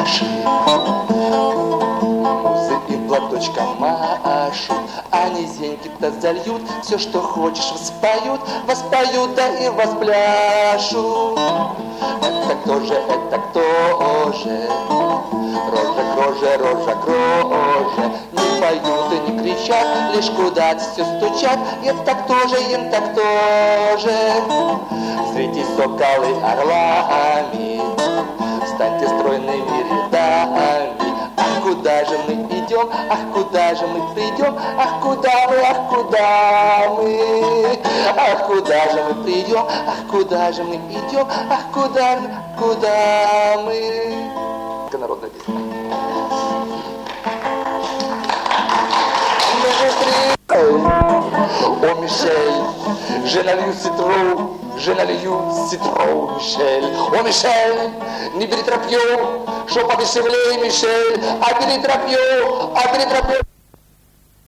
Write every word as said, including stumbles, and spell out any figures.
наши. Музы и платочком машут, а низеньки-то зальют, все, что хочешь, воспоют, воспоют, да и воспляшут. Это кто же, это кто же? Рожа к роже, рожа к роже. Не поют и не кричат, лишь куда-то все стучат. Это кто же, им так тоже. Зрите соколы орлами, встаньте стройными рядами. Ах, куда же мы идем, ах, куда же мы придем, ах, куда мы, ах, куда мы, ах, куда же мы придем, ах, куда же мы идем, ах, куда мы, куда мы. Народная песня. О, Мишель, je налью citron, je налью citron, Мишель. О, Мишель, не бери тропье, что подешевле, Мишель, а бери тропье, а бери тропье.